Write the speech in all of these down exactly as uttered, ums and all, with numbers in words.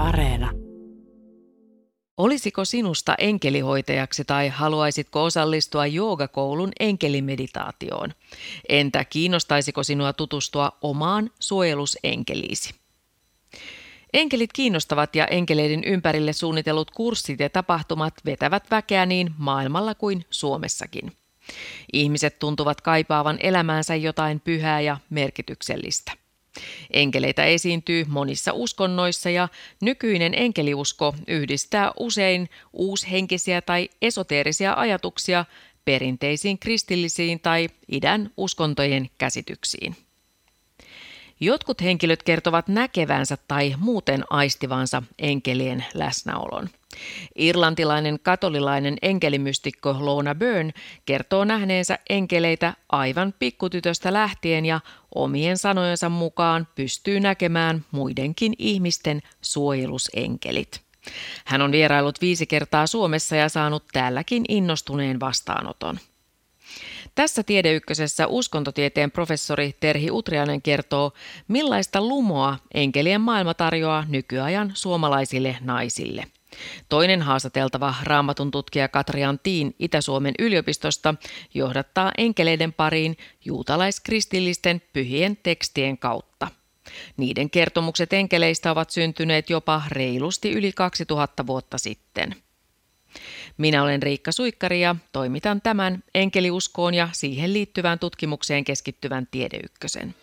Areena. Olisiko sinusta enkelihoitajaksi tai haluaisitko osallistua joogakoulun enkelimeditaatioon? Entä kiinnostaisiko sinua tutustua omaan suojelusenkeliisi? Enkelit kiinnostavat ja enkeleiden ympärille suunnitellut kurssit ja tapahtumat vetävät väkeä niin maailmalla kuin Suomessakin. Ihmiset tuntuvat kaipaavan elämäänsä jotain pyhää ja merkityksellistä. Enkeleitä esiintyy monissa uskonnoissa ja nykyinen enkeliusko yhdistää usein uushenkisiä tai esoteerisia ajatuksia perinteisiin kristillisiin tai idän uskontojen käsityksiin. Jotkut henkilöt kertovat näkevänsä tai muuten aistivansa enkelien läsnäolon. Irlantilainen katolilainen enkelimystikko Lorna Byrne kertoo nähneensä enkeleitä aivan pikkutytöstä lähtien ja omien sanojensa mukaan pystyy näkemään muidenkin ihmisten suojelusenkelit. Hän on vieraillut viisi kertaa Suomessa ja saanut täälläkin innostuneen vastaanoton. Tässä Tiedeykkösessä uskontotieteen professori Terhi Utriainen kertoo, millaista lumoa enkelien maailma tarjoaa nykyajan suomalaisille naisille. Toinen haastateltava raamatun tutkija Katrian Tiin Itä-Suomen yliopistosta johdattaa enkeleiden pariin juutalaiskristillisten pyhien tekstien kautta. Niiden kertomukset enkeleistä ovat syntyneet jopa reilusti yli kaksituhatta vuotta sitten. Minä olen Riikka Suikkari ja toimitan tämän enkeliuskoon ja siihen liittyvään tutkimukseen keskittyvän Tiedeykkösen.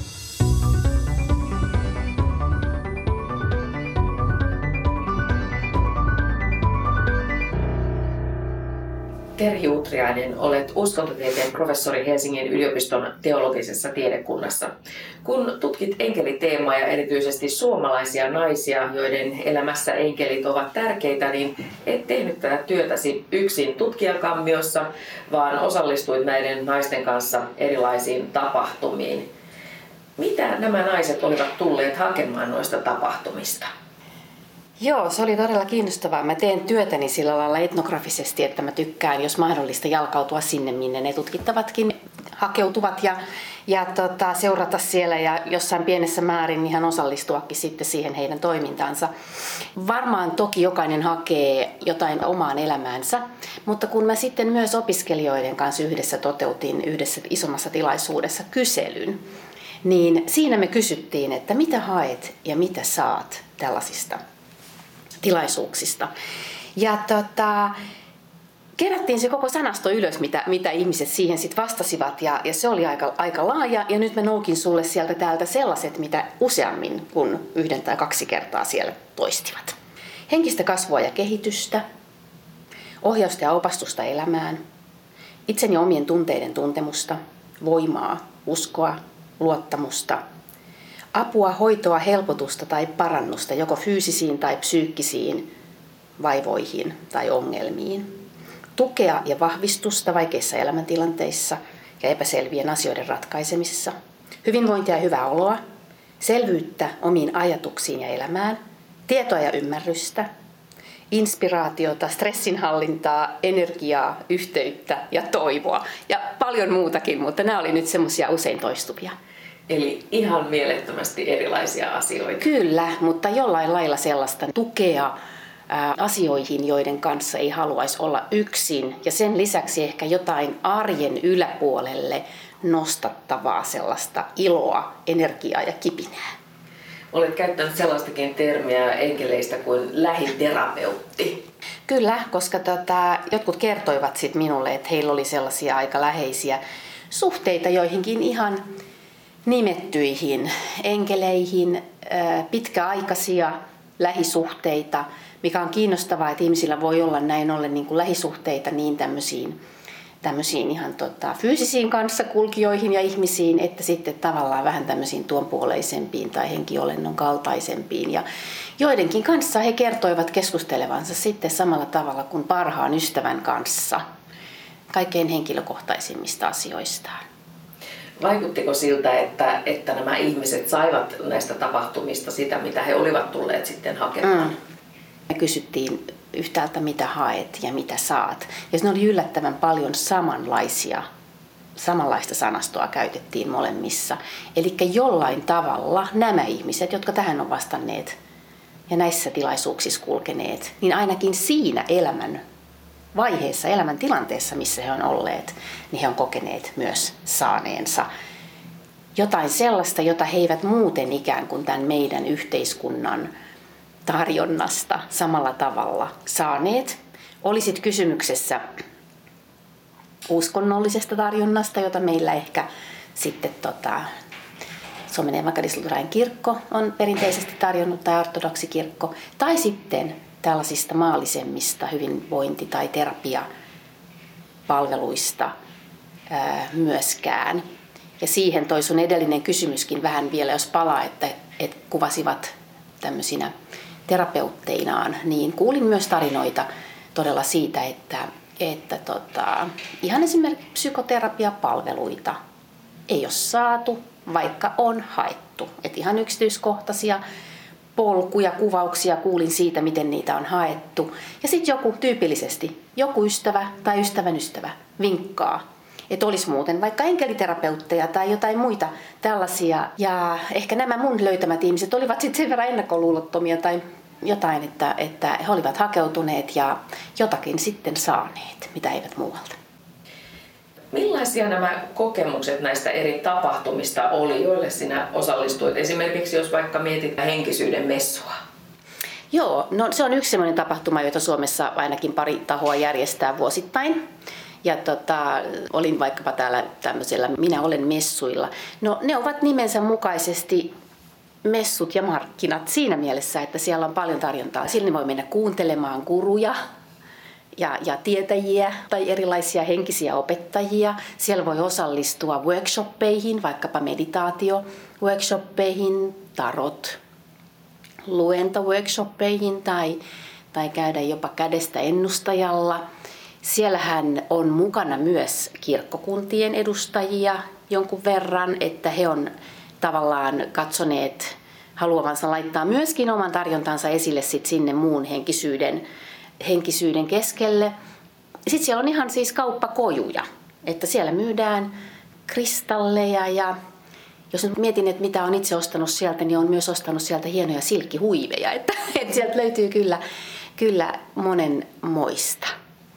Terhi Utriainen, olet uskontotieteen professori Helsingin yliopiston teologisessa tiedekunnassa. Kun tutkit enkeliteemaa ja erityisesti suomalaisia naisia, joiden elämässä enkelit ovat tärkeitä, niin et tehnyt tätä työtäsi yksin tutkijakammiossa, vaan osallistuit näiden naisten kanssa erilaisiin tapahtumiin. Mitä nämä naiset olivat tulleet hakemaan noista tapahtumista? Joo, se oli todella kiinnostavaa. Mä teen työtäni sillä lailla etnografisesti, että mä tykkään, jos mahdollista, jalkautua sinne, minne ne tutkittavatkin hakeutuvat ja, ja tota, seurata siellä ja jossain pienessä määrin ihan osallistuakin sitten siihen heidän toimintaansa. Varmaan toki jokainen hakee jotain omaan elämäänsä, mutta kun mä sitten myös opiskelijoiden kanssa yhdessä toteutin yhdessä isommassa tilaisuudessa kyselyn, niin siinä me kysyttiin, että mitä haet ja mitä saat tällaisista tilaisuuksista. Ja tota, kerättiin se koko sanasto ylös, mitä, mitä ihmiset siihen sit vastasivat, ja, ja se oli aika, aika laaja. Ja nyt mä noukin sulle sieltä täältä sellaiset, mitä useammin kuin yhden tai kaksi kertaa siellä toistivat. Henkistä kasvua ja kehitystä, ohjausta ja opastusta elämään, itseni ja omien tunteiden tuntemusta, voimaa, uskoa, luottamusta, apua, hoitoa, helpotusta tai parannusta joko fyysisiin tai psyykkisiin vaivoihin tai ongelmiin. Tukea ja vahvistusta vaikeissa elämäntilanteissa ja epäselvien asioiden ratkaisemisessa. Hyvinvointia ja hyvää oloa. Selvyyttä omiin ajatuksiin ja elämään. Tietoa ja ymmärrystä. Inspiraatiota, stressinhallintaa, energiaa, yhteyttä ja toivoa. Ja paljon muutakin, mutta nämä oli nyt semmoisia usein toistuvia. Eli ihan mielettömästi erilaisia asioita. Kyllä, mutta jollain lailla sellaista tukea ää, asioihin, joiden kanssa ei haluaisi olla yksin. Ja sen lisäksi ehkä jotain arjen yläpuolelle nostattavaa sellaista iloa, energiaa ja kipinää. Olet käyttänyt sellaistakin termiä enkeleistä kuin lähiterapeutti. Kyllä, koska tota, jotkut kertoivat sit minulle, että heillä oli sellaisia aika läheisiä suhteita joihinkin ihan nimettyihin enkeleihin, pitkäaikaisia lähisuhteita, mikä on kiinnostavaa, että ihmisillä voi olla näin ollen niin kuin lähisuhteita niin tämmöisiin, tämmöisiin ihan tota, fyysisiin kanssakulkijoihin ja ihmisiin, että sitten tavallaan vähän tämmöisiin tuonpuoleisempiin tai henkiolennon kaltaisempiin. Ja joidenkin kanssa he kertoivat keskustelevansa sitten samalla tavalla kuin parhaan ystävän kanssa kaikkein henkilökohtaisimmista asioistaan. Vaikuttiko siltä, että, että nämä ihmiset saivat näistä tapahtumista sitä, mitä he olivat tulleet sitten hakemaan? Mm. Me kysyttiin yhtäältä, mitä haet ja mitä saat. Ja ne oli yllättävän paljon samanlaisia, samanlaista sanastoa käytettiin molemmissa. Eli jollain tavalla nämä ihmiset, jotka tähän on vastanneet ja näissä tilaisuuksissa kulkeneet, niin ainakin siinä elämän vaiheessa, elämän tilanteessa, missä he on olleet, niin he on kokeneet myös saaneensa jotain sellaista, jota he eivät muuten ikään kuin tämän meidän yhteiskunnan tarjonnasta samalla tavalla saaneet. Olisit kysymyksessä uskonnollisesta tarjonnasta, jota meillä ehkä sitten tota, Suomen evankelis-luterilainen kirkko on perinteisesti tarjonnut, tai ortodoksikirkko, tai sitten tällaisista maallisemmista hyvinvointi- tai terapiapalveluista ää, myöskään. Ja siihen toi sun edellinen kysymyskin vähän vielä, jos palaa, että, että kuvasivat tämmöisinä terapeutteinaan, niin kuulin myös tarinoita todella siitä, että, että tota, ihan esimerkiksi psykoterapiapalveluita ei ole saatu, vaikka on haettu. Et ihan yksityiskohtaisia polkuja, kuvauksia kuulin siitä, miten niitä on haettu. Ja sitten joku tyypillisesti, joku ystävä tai ystävän ystävä vinkkaa, että olisi muuten vaikka enkeliterapeutteja tai jotain muita tällaisia. Ja ehkä nämä mun löytämät ihmiset olivat sitten sen verran ennakkoluulottomia tai jotain, että, että he olivat hakeutuneet ja jotakin sitten saaneet, mitä eivät muualta. Millaisia nämä kokemukset näistä eri tapahtumista oli, joille sinä osallistuit? Esimerkiksi jos vaikka mietit henkisyyden messua. Joo, no se on yksi sellainen tapahtuma, jota Suomessa ainakin pari tahoa järjestää vuosittain. Ja tota, olin vaikkapa täällä tämmöisellä Minä olen messuilla. No ne ovat nimensä mukaisesti messut ja markkinat siinä mielessä, että siellä on paljon tarjontaa. Sinne voi mennä kuuntelemaan guruja ja, ja tietäjiä tai erilaisia henkisiä opettajia. Siellä voi osallistua workshoppeihin, vaikkapa meditaatio-workshoppeihin, tarot, luento-workshoppeihin tai, tai käydä jopa kädestä ennustajalla. Siellähän on mukana myös kirkkokuntien edustajia jonkun verran, että he on tavallaan katsoneet haluavansa laittaa myöskin oman tarjontansa esille sit sinne muun henkisyyden, henkisyyden keskelle. Sitten siellä on ihan siis kauppakojuja, että siellä myydään kristalleja ja jos nyt mietin, että mitä on itse ostanut sieltä, niin on myös ostanut sieltä hienoja silkkihuiveja, että, että sieltä löytyy kyllä, kyllä monenmoista.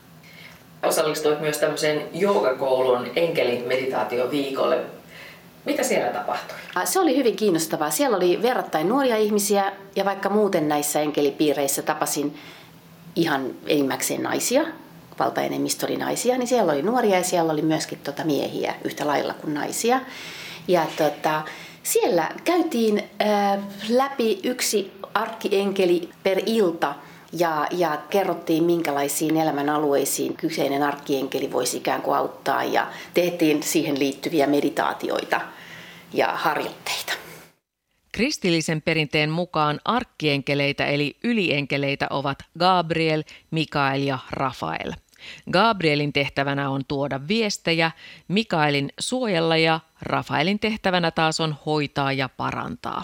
Osallistuit myös tämmöiseen joogakoulun enkelimeditaatioviikolle. Mitä siellä tapahtui? Se oli hyvin kiinnostavaa. Siellä oli verrattain nuoria ihmisiä ja vaikka muuten näissä enkelipiireissä tapasin ihan enimmäkseen naisia, valtaenemmistö oli naisia, niin siellä oli nuoria ja siellä oli myöskin tota miehiä yhtä lailla kuin naisia. Ja tota, siellä käytiin äh, läpi yksi arkkienkeli per ilta ja, ja kerrottiin, minkälaisiin elämänalueisiin kyseinen arkkienkeli voisi ikään kuin auttaa ja tehtiin siihen liittyviä meditaatioita ja harjoitteita. Kristillisen perinteen mukaan arkkienkeleitä eli ylienkeleitä ovat Gabriel, Mikael ja Rafael. Gabrielin tehtävänä on tuoda viestejä, Mikaelin suojella ja Rafaelin tehtävänä taas on hoitaa ja parantaa.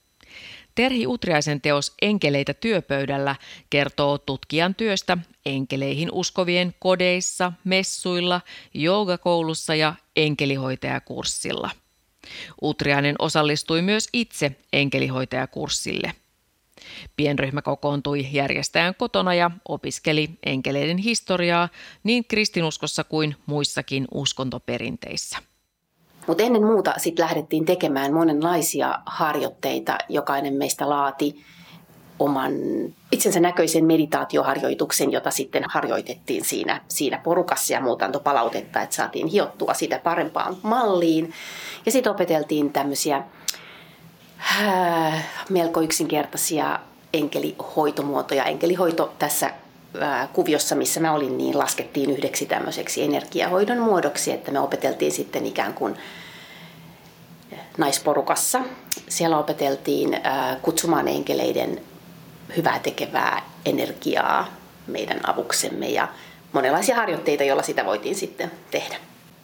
Terhi Utriaisen teos Enkeleitä työpöydällä kertoo tutkijan työstä enkeleihin uskovien kodeissa, messuilla, joogakoulussa ja enkelihoitajakurssilla. Utriainen osallistui myös itse enkelihoitajakurssille. Pienryhmä kokoontui järjestäjän kotona ja opiskeli enkeleiden historiaa niin kristinuskossa kuin muissakin uskontoperinteissä. Mutta ennen muuta sitten lähdettiin tekemään monenlaisia harjoitteita. Jokainen meistä laati oman itsensä näköisen meditaatioharjoituksen, jota sitten harjoitettiin siinä, siinä porukassa ja muuta antoi palautetta, että saatiin hiottua sitä parempaan malliin. Ja sitten opeteltiin tämmöisiä äh, melko yksinkertaisia enkelihoitomuotoja. Enkelihoito tässä äh, kuviossa, missä mä olin, niin laskettiin yhdeksi tämmöiseksi energiahoidon muodoksi, että me opeteltiin sitten ikään kuin naisporukassa. Siellä opeteltiin äh, kutsumaan enkeleiden hyvää tekevää energiaa meidän avuksemme ja monenlaisia harjoitteita, joilla sitä voitiin sitten tehdä.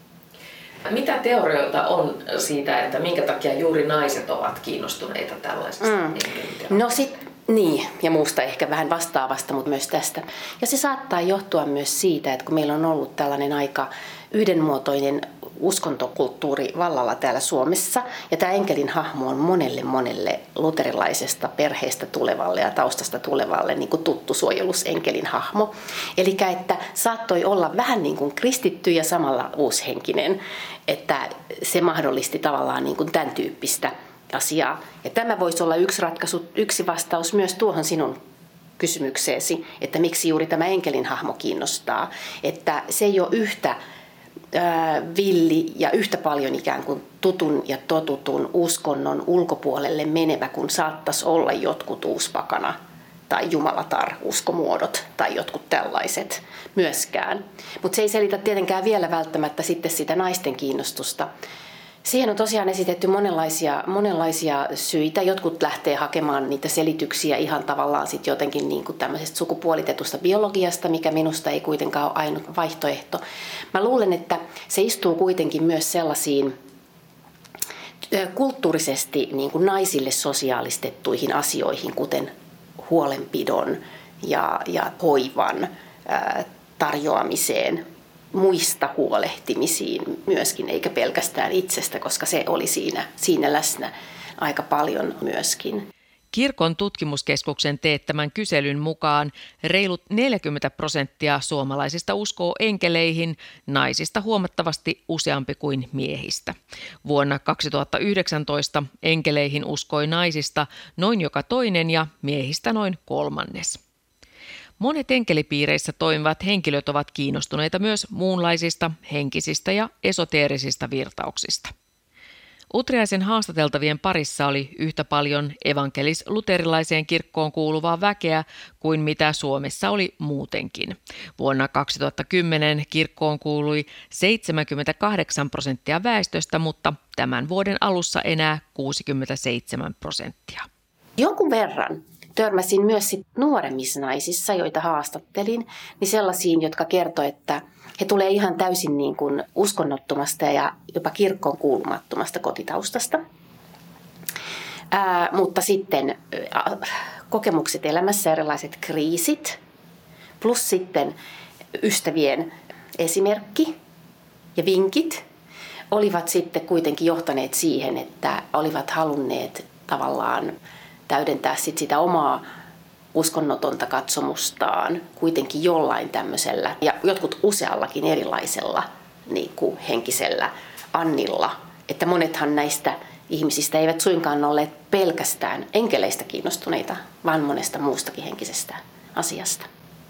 Mitä teorioita on siitä, että minkä takia juuri naiset ovat kiinnostuneita tällaisesta mm. enkeliterapiasta? No sit, niin, ja muusta ehkä vähän vastaavasta, mutta myös tästä. Ja se saattaa johtua myös siitä, että kun meillä on ollut tällainen aika yhdenmuotoinen uskontokulttuuri vallalla täällä Suomessa. Ja tämä enkelin hahmo on monelle monelle luterilaisesta perheestä tulevalle ja taustasta tulevalle niin kuin tuttu suojelusenkelin hahmo. Eli että saattoi olla vähän niin kuin kristitty ja samalla uushenkinen, että se mahdollisti tavallaan niin kuin tämän tyyppistä asiaa. Ja tämä voisi olla yksi ratkaisu, yksi vastaus myös tuohon sinun kysymykseesi, että miksi juuri tämä enkelin hahmo kiinnostaa. Että se ei ole yhtä ää, villi ja yhtä paljon ikään kuin tutun ja totutun uskonnon ulkopuolelle menevä, kun saattaisi olla jotkut uuspakana tai jumalatar uskomuodot tai jotkut tällaiset myöskään. Mutta se ei selitä tietenkään vielä välttämättä sitten sitä naisten kiinnostusta. Siihen on tosiaan esitetty monenlaisia, monenlaisia syitä. Jotkut lähtee hakemaan niitä selityksiä ihan tavallaan sitten jotenkin niin kuin tämmöisestä sukupuolitetusta biologiasta, mikä minusta ei kuitenkaan ole ainut vaihtoehto. Mä luulen, että se istuu kuitenkin myös sellaisiin kulttuurisesti niin kuin naisille sosiaalistettuihin asioihin, kuten huolenpidon ja, ja hoivan ää, tarjoamiseen, muista huolehtimisiin myöskin, eikä pelkästään itsestä, koska se oli siinä, siinä läsnä aika paljon myöskin. Kirkon tutkimuskeskuksen teettämän kyselyn mukaan reilut neljäkymmentä prosenttia suomalaisista uskoo enkeleihin, naisista huomattavasti useampi kuin miehistä. Vuonna kaksituhattayhdeksäntoista enkeleihin uskoi naisista noin joka toinen ja miehistä noin kolmannes. Monet enkelipiireissä toimivat henkilöt ovat kiinnostuneita myös muunlaisista, henkisistä ja esoteerisista virtauksista. Utriaisen haastateltavien parissa oli yhtä paljon evankelis-luterilaiseen kirkkoon kuuluvaa väkeä kuin mitä Suomessa oli muutenkin. Vuonna kaksituhattakymmenen kirkkoon kuului seitsemänkymmentäkahdeksan prosenttia väestöstä, mutta tämän vuoden alussa enää kuusikymmentäseitsemän prosenttia. Jonkun verran törmäsin myös sit nuoremmissa naisissa, joita haastattelin, niin sellaisiin, jotka kertoi, että he tulee ihan täysin niin kuin uskonnottomasta ja jopa kirkkoon kuulumattomasta kotitaustasta. Ää, mutta sitten ää, kokemukset elämässä, erilaiset kriisit, plus sitten ystävien esimerkki ja vinkit olivat sitten kuitenkin johtaneet siihen, että olivat halunneet tavallaan täydentää sit sitä omaa uskonnotonta katsomustaan kuitenkin jollain tämmöisellä ja jotkut useallakin erilaisella niin kuin henkisellä annilla. Että monethan näistä ihmisistä eivät suinkaan olleet pelkästään enkeleistä kiinnostuneita, vaan monesta muustakin henkisestä asiasta.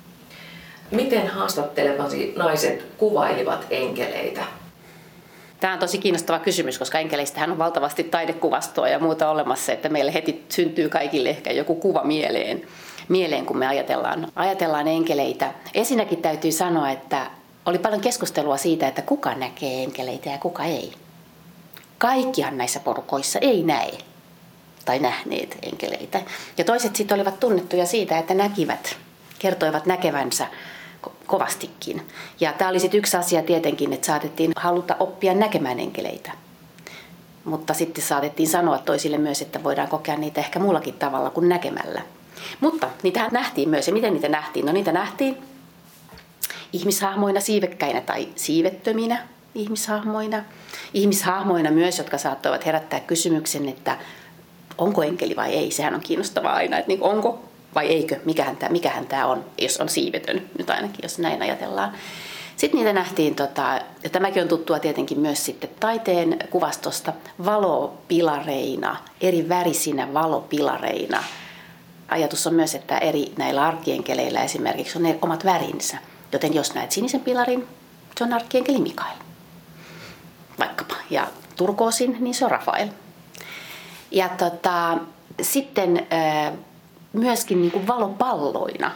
Miten haastattelevasi naiset kuvailivat enkeleitä? Tämä on tosi kiinnostava kysymys, koska enkeleistähän on valtavasti taidekuvastoa ja muuta olemassa, että meille heti syntyy kaikille ehkä joku kuva mieleen, mieleen kun me ajatellaan, ajatellaan enkeleitä. Ensinnäkin täytyy sanoa, että oli paljon keskustelua siitä, että kuka näkee enkeleitä ja kuka ei. Kaikkihan näissä porukoissa ei näe tai nähneet enkeleitä. Ja toiset sitten olivat tunnettuja siitä, että näkivät, kertoivat näkevänsä kovastikin. Ja tämä oli sitten yksi asia tietenkin, että saatettiin haluta oppia näkemään enkeleitä. Mutta sitten saatettiin sanoa toisille myös, että voidaan kokea niitä ehkä muullakin tavalla kuin näkemällä. Mutta niitähän nähtiin myös. Ja miten niitä nähtiin? No niitä nähtiin ihmishahmoina, siivekkäinä tai siivettöminä ihmishahmoina. Ihmishahmoina myös, jotka saattoivat herättää kysymyksen, että onko enkeli vai ei. Sehän on kiinnostavaa aina, että niin onko vai eikö, mikähän tämä, mikähän tämä on, jos on siivetön, nyt ainakin, jos näin ajatellaan. Sitten niitä nähtiin, tota, ja tämäkin on tuttua tietenkin myös sitten taiteen kuvastosta, valopilareina, eri värisinä valopilareina. Ajatus on myös, että eri näillä arkkienkeleillä esimerkiksi on ne omat värinsä, joten jos näet sinisen pilarin, se on arkkienkeli Mikael, vaikkapa, ja turkoosin, niin se on Rafael. Ja tota, sitten myöskin niin kuin valopalloina,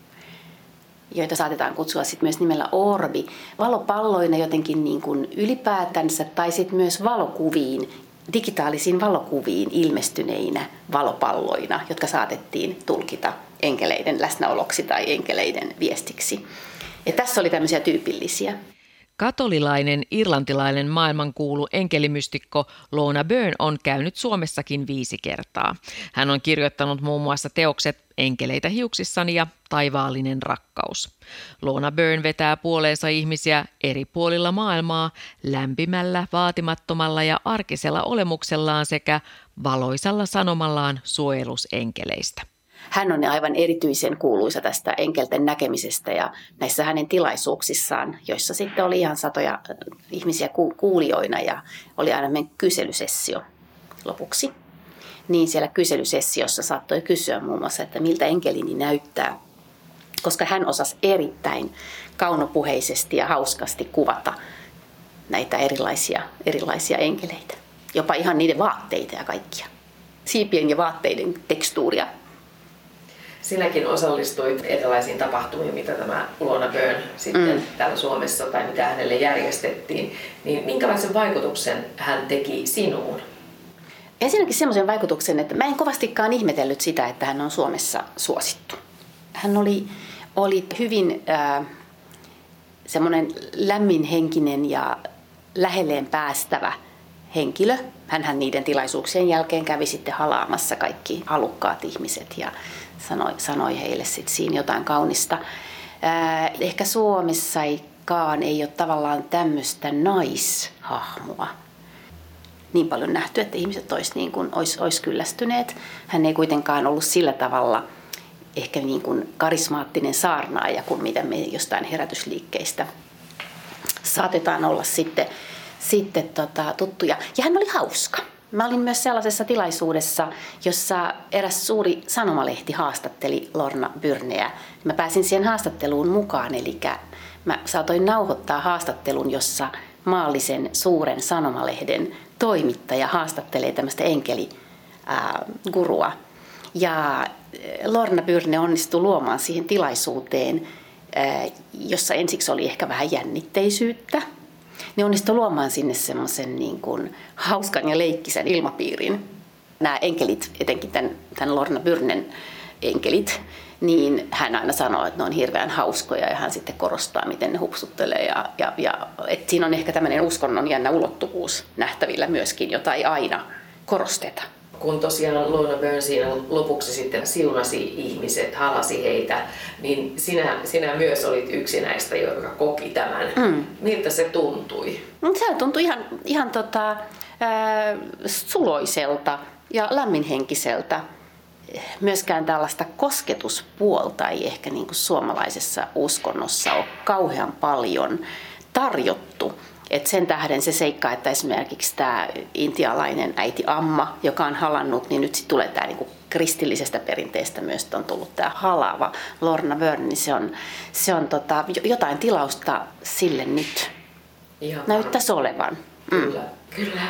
joita saatetaan kutsua sit myös nimellä orbi. Valopalloina jotenkin niin kuin ylipäätänsä tai sitten myös valokuviin, digitaalisiin valokuviin ilmestyneinä valopalloina, jotka saatettiin tulkita enkeleiden läsnäoloksi tai enkeleiden viestiksi. Ja tässä oli tämmöisiä tyypillisiä. Katolilainen irlantilainen maailmankuulu enkelimystikko Lorna Byrne on käynyt Suomessakin viisi kertaa. Hän on kirjoittanut muun muassa teokset Enkeleitä hiuksissani ja Taivaallinen rakkaus. Lorna Byrne vetää puoleensa ihmisiä eri puolilla maailmaa lämpimällä, vaatimattomalla ja arkisella olemuksellaan sekä valoisalla sanomallaan suojelusenkeleistä. Hän on aivan erityisen kuuluisa tästä enkelten näkemisestä ja näissä hänen tilaisuuksissaan, joissa sitten oli ihan satoja ihmisiä kuulijoina ja oli aina meidän kyselysessio lopuksi. Niin siellä kyselysessiossa saattoi kysyä muun muassa, että miltä enkelini näyttää, koska hän osasi erittäin kaunopuheisesti ja hauskasti kuvata näitä erilaisia, erilaisia enkeleitä. Jopa ihan niiden vaatteita ja kaikkia. Siipien ja vaatteiden tekstuuria. Sinäkin osallistuit erilaisiin tapahtumiin, mitä tämä Lorna Byrne sitten mm. täällä Suomessa tai mitä hänelle järjestettiin. Niin minkälaisen vaikutuksen hän teki sinuun? Ensinnäkin semmoisen vaikutuksen, että mä en kovastikaan ihmetellyt sitä, että hän on Suomessa suosittu. Hän oli, oli hyvin äh, semmoinen lämminhenkinen ja lähelleen päästävä henkilö. Hänhän niiden tilaisuuksien jälkeen kävi sitten halaamassa kaikki halukkaat ihmiset ja sanoi, sanoi heille sitten siinä jotain kaunista. Äh, ehkä Suomessakaan ei ole tavallaan tämmöistä naishahmoa niin paljon nähty, että ihmiset olisi, niin kuin, olisi, olisi kyllästyneet. Hän ei kuitenkaan ollut sillä tavalla ehkä niin kuin karismaattinen saarnaaja kuin mitä me jostain herätysliikkeistä saatetaan olla sitten, sitten tota, tuttuja. Ja hän oli hauska. Mä olin myös sellaisessa tilaisuudessa, jossa eräs suuri sanomalehti haastatteli Lorna Byrneä. Mä pääsin siihen haastatteluun mukaan, eli mä saatoin nauhoittaa haastattelun, jossa maallisen suuren sanomalehden toimittaja haastattelee tämmöistä enkeligurua. Ja Lorna Byrne onnistui luomaan siihen tilaisuuteen, jossa ensiksi oli ehkä vähän jännitteisyyttä. Ne onnistui luomaan sinne semmoisen niin kuin hauskan ja leikkisen ilmapiirin. Nämä enkelit, etenkin tämän, tämän Lorna Byrnen enkelit, niin hän aina sanoo, että ne on hirveän hauskoja ja hän sitten korostaa, miten ne hupsuttelee. Ja, ja, ja, että siinä on ehkä tämmöinen uskonnon jännä ulottuvuus nähtävillä myöskin, jota ei aina korosteta. Kun tosiaan Lorna Byrne siinä lopuksi sitten siunasi ihmiset, halasi heitä, niin sinä, sinä myös olit yksi näistä, joka koki tämän. Mm. Miltä se tuntui? Se tuntui ihan, ihan tota, äh, suloiselta ja lämminhenkiseltä. Myöskään tällaista kosketuspuolta ei ehkä niin kuin suomalaisessa uskonnossa ole kauhean paljon tarjottu. Et sen tähden se seikka, että esimerkiksi tämä intialainen äiti Amma, joka on halannut, niin nyt sitten tulee tämä niinku kristillisestä perinteestä myös, on tullut tämä halaava Lorna Byrne, niin se on, se on tota, jotain tilausta sille nyt. Ihan näyttäisi olevan. Kyllä, mm. kyllä.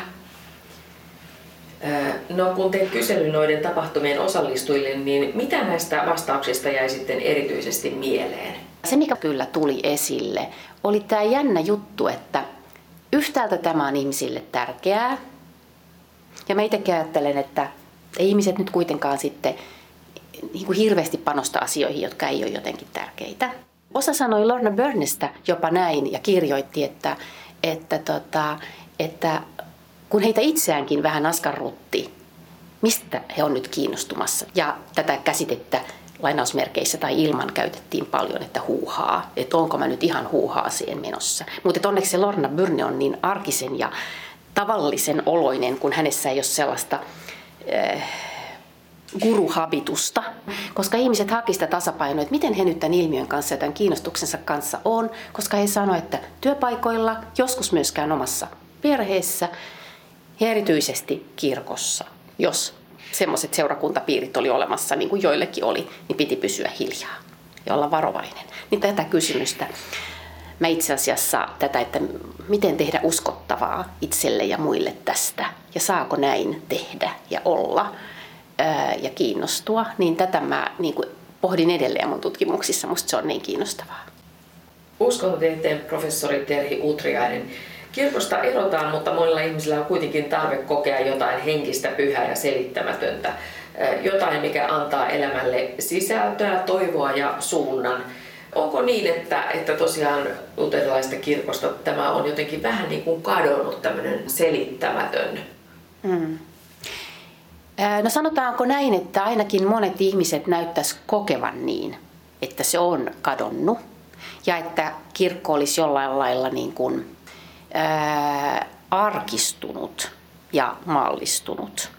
No kun tein kyselyn noiden tapahtumien osallistujille, niin mitä näistä vastauksista jäi sitten erityisesti mieleen? Se, mikä kyllä tuli esille, oli tämä jännä juttu, että yhtäältä tämä on ihmisille tärkeää. Ja mä itsekin ajattelen, että ei ihmiset nyt kuitenkaan sitten niin kuin hirveästi panosta asioihin, jotka ei ole jotenkin tärkeitä. Osa sanoi Lorna Byrnestä jopa näin ja kirjoitti, että, että, tota, että kun heitä itseäänkin vähän askarrutti, mistä he on nyt kiinnostumassa. Ja tätä käsitettä lainausmerkeissä tai ilman käytettiin paljon, että huuhaa. Että onko mä nyt ihan huuhaaseen menossa. Mutta onneksi se Lorna Byrne on niin arkisen ja tavallisen oloinen, kun hänessä ei ole sellaista äh, guruhabitusta. Koska ihmiset haki sitä tasapainoa, että miten he nyt tämän ilmiön kanssa ja tämän kiinnostuksensa kanssa on. Koska he sanoivat, että työpaikoilla, joskus myöskään omassa perheessä ja erityisesti kirkossa, jos semmoiset seurakuntapiirit oli olemassa, niin kuin joillekin oli, niin piti pysyä hiljaa ja olla varovainen. Niin tätä kysymystä, mä itse asiassa tätä, että miten tehdä uskottavaa itselle ja muille tästä, ja saako näin tehdä ja olla ää, ja kiinnostua, niin tätä mä niin kuin pohdin edelleen mun tutkimuksissa, musta se on niin kiinnostavaa. Uskontotieteen professori Terhi Utriainen. Kirkosta erotaan, mutta monilla ihmisillä on kuitenkin tarve kokea jotain henkistä, pyhää ja selittämätöntä. Jotain, mikä antaa elämälle sisältöä, toivoa ja suunnan. Onko niin, että, että tosiaan luterilaisesta kirkosta tämä on jotenkin vähän niin kuin kadonnut, tämmöinen selittämätön? Hmm. No sanotaanko näin, että ainakin monet ihmiset näyttäisi kokevan niin, että se on kadonnut ja että kirkko olisi jollain lailla niin kuin, ää, arkistunut ja mallistunut.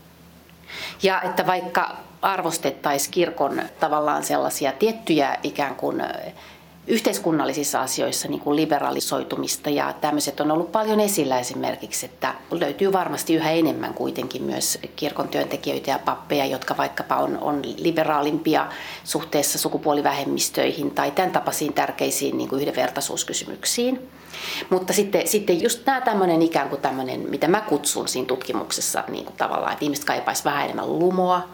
Ja että vaikka arvostettaisiin kirkon tavallaan sellaisia tiettyjä ikään kuin yhteiskunnallisissa asioissa niin kuin liberalisoitumista ja tämmöiset on ollut paljon esillä esimerkiksi, että löytyy varmasti yhä enemmän kuitenkin myös kirkon työntekijöitä ja pappeja, jotka vaikkapa on, on liberaalimpia suhteessa sukupuolivähemmistöihin tai tämän tapaisiin tärkeisiin niin kuin yhdenvertaisuuskysymyksiin. Mutta sitten, sitten just nämä tämmöinen ikään kuin tämmöinen, mitä mä kutsun siinä tutkimuksessa niin kuin tavallaan, että ihmiset kaipaisi vähän enemmän lumoa,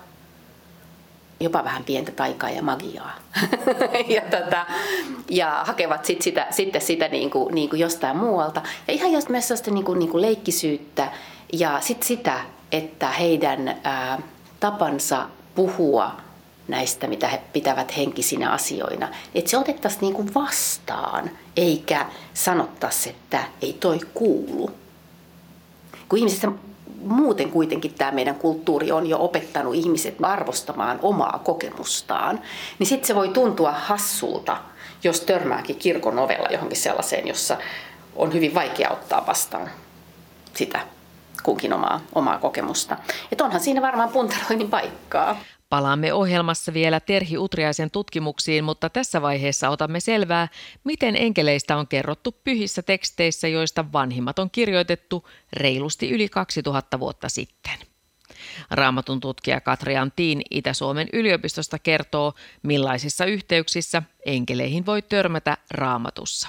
jopa vähän pientä taikaa ja magiaa. ja, tota, ja hakevat sit sitä, sitten sitä niin kuin, niin kuin jostain muualta. Ja ihan just myös sellaista niin kuin, niin kuin leikkisyyttä ja sit sitä, että heidän ää, tapansa puhua näistä, mitä he pitävät henkisinä asioina, että se otettaisiin niin kuin vastaan, eikä sanottaisi, että ei toi kuulu. Kun ihmiset muuten kuitenkin tämä meidän kulttuuri on jo opettanut ihmiset arvostamaan omaa kokemustaan, niin sitten se voi tuntua hassulta, jos törmääkin kirkon ovella johonkin sellaiseen, jossa on hyvin vaikea ottaa vastaan sitä kunkin omaa, omaa kokemusta. Että onhan siinä varmaan puntaroinnin paikkaa. Palaamme ohjelmassa vielä Terhi Utriaisen tutkimuksiin, mutta tässä vaiheessa otamme selvää, miten enkeleistä on kerrottu pyhissä teksteissä, joista vanhimmat on kirjoitettu reilusti yli kaksituhatta vuotta sitten. Raamatun tutkija Katri Antin Itä-Suomen yliopistosta kertoo, millaisissa yhteyksissä enkeleihin voi törmätä Raamatussa.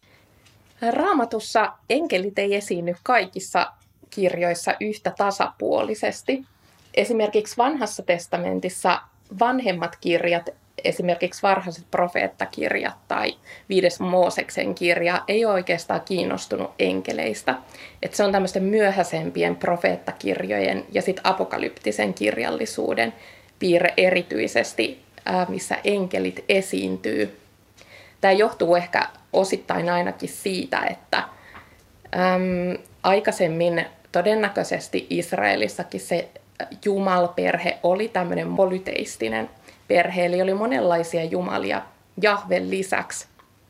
Raamatussa enkelit ei esiinny kaikissa kirjoissa yhtä tasapuolisesti. Esimerkiksi Vanhassa testamentissa vanhemmat kirjat, esimerkiksi varhaiset profeettakirjat tai viides Mooseksen kirja, ei ole oikeastaan kiinnostunut enkeleistä. Et se on tämmöisten myöhäisempien profeettakirjojen ja sitten apokalyptisen kirjallisuuden piirre erityisesti, missä enkelit esiintyy. Tämä johtuu ehkä osittain ainakin siitä, että äm, aikaisemmin todennäköisesti Israelissakin se jumalperhe oli tämmöinen polyteistinen perhe, eli oli monenlaisia jumalia Jahven lisäksi.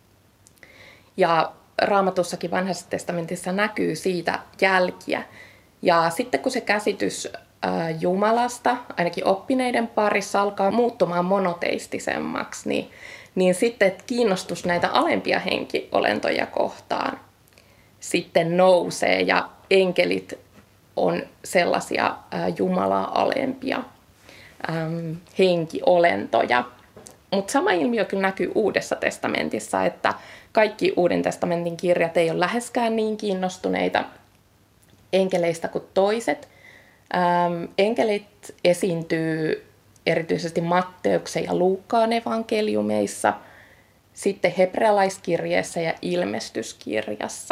Ja Raamatussakin Vanhassa testamentissa näkyy siitä jälkiä. Ja sitten kun se käsitys ää, Jumalasta, ainakin oppineiden parissa, alkaa muuttumaan monoteistisemmaksi, niin, niin sitten kiinnostus näitä alempia henkiolentoja kohtaan sitten nousee ja enkelit on sellaisia ää, Jumalaa alempia äm, henkiolentoja. Mutta sama ilmiö kyllä näkyy Uudessa testamentissa, että kaikki Uuden testamentin kirjat ei ole läheskään niin kiinnostuneita enkeleistä kuin toiset. Äm, enkelit esiintyy erityisesti Matteuksen ja Luukkaan evankeliumeissa, sitten hebrealaiskirjeessä ja ilmestyskirjassa.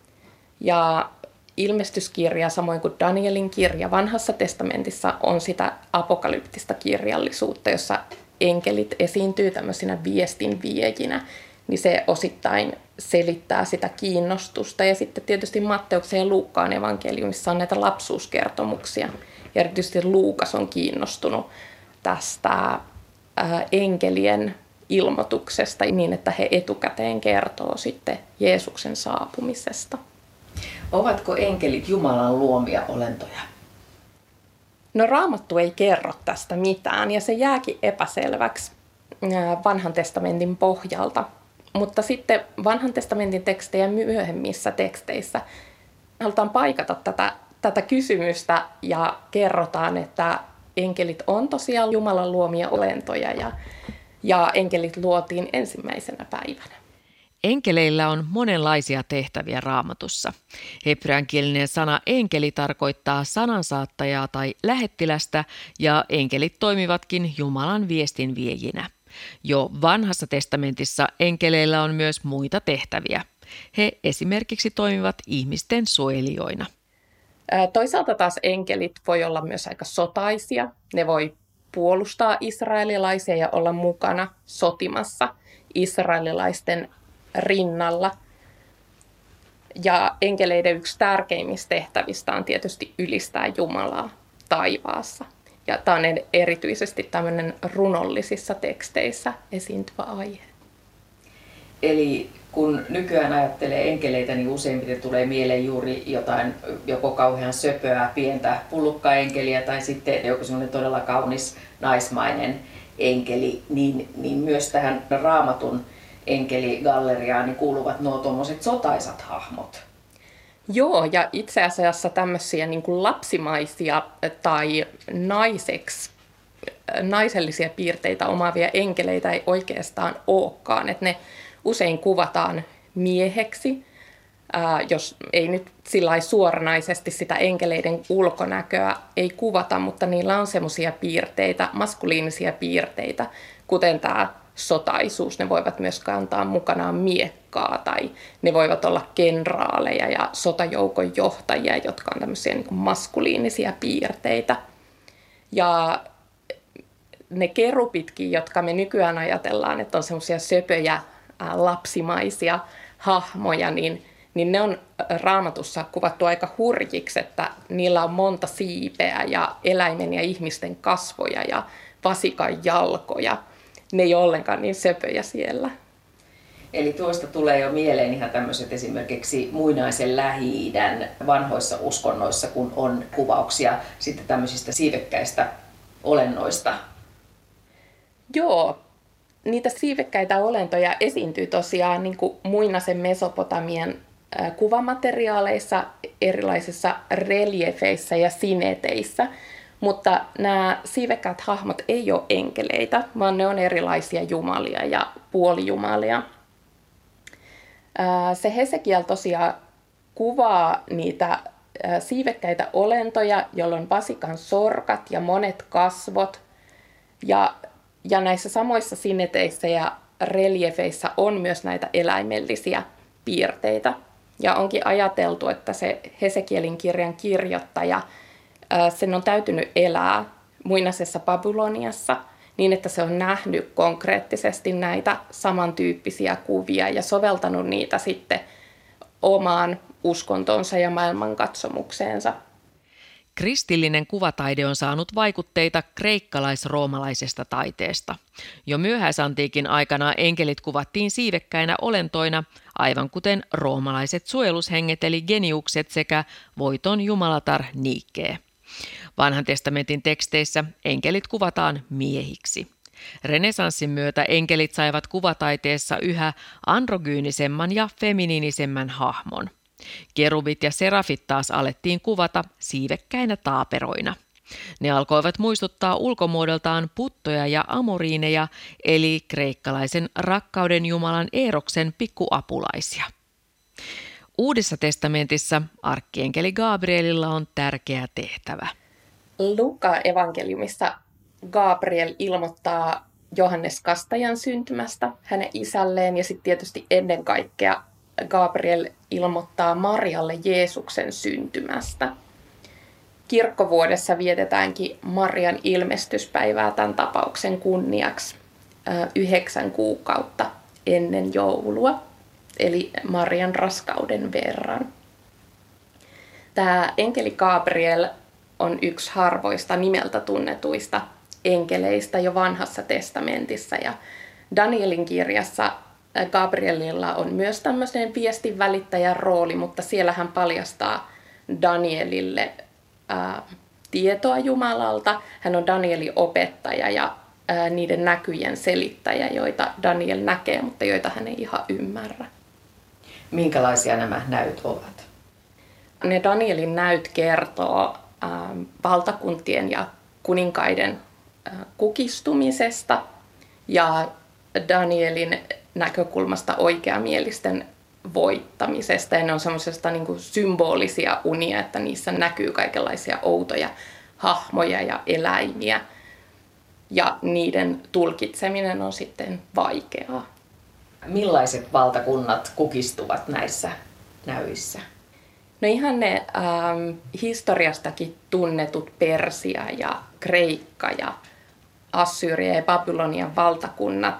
Ja ilmestyskirja, samoin kuin Danielin kirja Vanhassa testamentissa, on sitä apokalyptista kirjallisuutta, jossa enkelit esiintyy tämmöisinä viestinviejinä, niin se osittain selittää sitä kiinnostusta. Ja sitten tietysti Matteuksen ja Luukkaan evankeliumissa on näitä lapsuuskertomuksia. Ja erityisesti Luukas on kiinnostunut tästä enkelien ilmoituksesta niin, että he etukäteen kertoo sitten Jeesuksen saapumisesta. Ovatko enkelit Jumalan luomia olentoja? No Raamattu ei kerro tästä mitään ja se jääkin epäselväksi Vanhan testamentin pohjalta. Mutta sitten Vanhan testamentin tekstejä myöhemmissä teksteissä halutaan paikata tätä, tätä kysymystä ja kerrotaan, että enkelit on tosiaan Jumalan luomia olentoja ja, ja enkelit luotiin ensimmäisenä päivänä. Enkeleillä on monenlaisia tehtäviä Raamatussa. Hebreankielinen sana enkeli tarkoittaa sanansaattajaa tai lähettilästä, ja enkelit toimivatkin Jumalan viestinviejinä. Jo Vanhassa testamentissa enkeleillä on myös muita tehtäviä. He esimerkiksi toimivat ihmisten suojelijoina. Toisaalta taas enkelit voi olla myös aika sotaisia. Ne voi puolustaa israelilaisia ja olla mukana sotimassa israelilaisten rinnalla. Ja enkeleiden yksi tärkeimmistä tehtävistä on tietysti ylistää Jumalaa taivaassa. Ja tämä on erityisesti tämmöinen runollisissa teksteissä esiintyvä aihe. Eli kun nykyään ajattelee enkeleitä, niin useimmiten tulee mieleen juuri jotain joko kauhean söpöä, pientä pullukkaenkeliä tai sitten joku semmoinen todella kaunis naismainen enkeli. Niin, niin myös tähän Raamatun enkeligalleriaan niin kuuluvat nuo tuommoiset sotaisat hahmot. Joo, ja itse asiassa tämmöisiä niin kuin lapsimaisia tai naiseksi, naisellisia piirteitä omaavia enkeleitä ei oikeastaan olekaan. Että ne usein kuvataan mieheksi, ää, jos ei nyt sillä suoranaisesti sitä enkeleiden ulkonäköä ei kuvata, mutta niillä on semmoisia piirteitä, maskuliinisia piirteitä, kuten tämä sotaisuus. Ne voivat myös kantaa mukanaan miekkaa tai ne voivat olla kenraaleja ja sotajoukon johtajia, jotka on tämmöisiä niin kuin maskuliinisia piirteitä. Ja ne kerupitkin, jotka me nykyään ajatellaan, että on semmoisia söpöjä, ää, lapsimaisia hahmoja, niin, niin ne on Raamatussa kuvattu aika hurjiksi, että niillä on monta siipeä ja eläimen ja ihmisten kasvoja ja vasikan jalkoja. Ne ei ole ollenkaan niin söpöjä siellä. Eli tuosta tulee jo mieleen ihan tämmöiset esimerkiksi muinaisen Lähi-idän vanhoissa uskonnoissa, kun on kuvauksia sitten tämmöisistä siivekkäistä olennoista. Joo, niitä siivekkäitä olentoja esiintyy tosiaan niin kuin muinaisen Mesopotamian kuvamateriaaleissa, erilaisissa reliefeissä ja sineteissä. Mutta nämä siivekkäät hahmot ei ole enkeleitä, vaan ne on erilaisia jumalia ja puolijumalia. Se Hesekiel tosiaan kuvaa niitä siivekkäitä olentoja, joilla on vasikan sorkat ja monet kasvot. Ja, ja näissä samoissa sineteissä ja reliefeissä on myös näitä eläimellisiä piirteitä. Ja onkin ajateltu, että se Hesekielin kirjan kirjoittaja sen on täytynyt elää muinaisessa Babyloniassa niin, että se on nähnyt konkreettisesti näitä samantyyppisiä kuvia ja soveltanut niitä sitten omaan uskontonsa ja maailmankatsomukseensa. Kristillinen kuvataide on saanut vaikutteita kreikkalais-roomalaisesta taiteesta. Jo myöhäisantiikin aikana enkelit kuvattiin siivekkäinä olentoina, aivan kuten roomalaiset suojelushenget eli geniukset sekä voiton jumalatar Nike. Vanhan testamentin teksteissä enkelit kuvataan miehiksi. Renesanssin myötä enkelit saivat kuvataiteessa yhä androgyynisemman ja feminiinisemmän hahmon. Kerubit ja serafit taas alettiin kuvata siivekkäinä taaperoina. Ne alkoivat muistuttaa ulkomuodoltaan puttoja ja amoriineja, eli kreikkalaisen rakkauden jumalan Eeroksen pikkuapulaisia. Uudessa testamentissa arkkienkeli Gabrielilla on tärkeä tehtävä. Luukka-evankeliumissa Gabriel ilmoittaa Johannes Kastajan syntymästä hänen isälleen ja sitten tietysti ennen kaikkea Gabriel ilmoittaa Marialle Jeesuksen syntymästä. Kirkkovuodessa vietetäänkin Marian ilmestyspäivää tämän tapauksen kunniaksi yhdeksän kuukautta ennen joulua, eli Marian raskauden verran. Tämä enkeli Gabriel on yksi harvoista nimeltä tunnetuista enkeleistä jo vanhassa testamentissa. Ja Danielin kirjassa Gabrielilla on myös tämmöinen viestin välittäjän rooli, mutta siellä hän paljastaa Danielille ää, tietoa Jumalalta. Hän on Danielin opettaja ja ää, niiden näkyjen selittäjä, joita Daniel näkee, mutta joita hän ei ihan ymmärrä. Minkälaisia nämä näyt ovat? Ne Danielin näyt kertoo ää, valtakuntien ja kuninkaiden ää, kukistumisesta ja Danielin näkökulmasta oikeamielisten voittamisesta. Ja ne on semmoisesta niin kuin symbolisia unia, että niissä näkyy kaikenlaisia outoja hahmoja ja eläimiä. Ja niiden tulkitseminen on sitten vaikeaa. Millaiset valtakunnat kukistuvat näissä näyissä? No ihan ne ähm, historiastakin tunnetut Persia ja Kreikka ja Assyria ja Babylonian valtakunnat.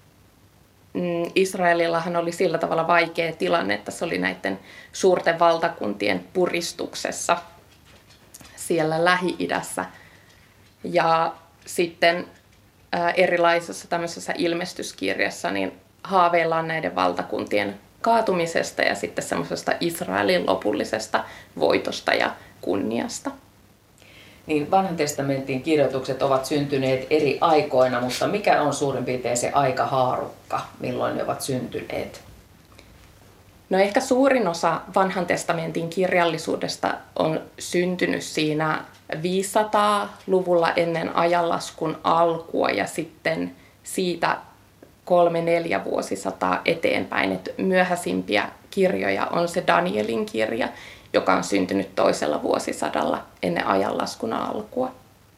Israelillahan oli sillä tavalla vaikea tilanne, että se oli näiden suurten valtakuntien puristuksessa siellä Lähi-idässä. Ja sitten erilaisessa tämmöisessä ilmestyskirjassa niin haaveillaan näiden valtakuntien kaatumisesta ja sitten semmoisesta Israelin lopullisesta voitosta ja kunniasta. Niin vanhan testamentin kirjoitukset ovat syntyneet eri aikoina, mutta mikä on suurin piirtein se aikahaarukka, milloin ne ovat syntyneet? No ehkä suurin osa vanhan testamentin kirjallisuudesta on syntynyt siinä viisisataa-luvulla ennen ajanlaskun alkua ja sitten siitä kolme neljä vuosisataa eteenpäin. Et myöhäisimpiä kirjoja on se Danielin kirja, joka on syntynyt toisella vuosisadalla ennen ajanlaskun alkua.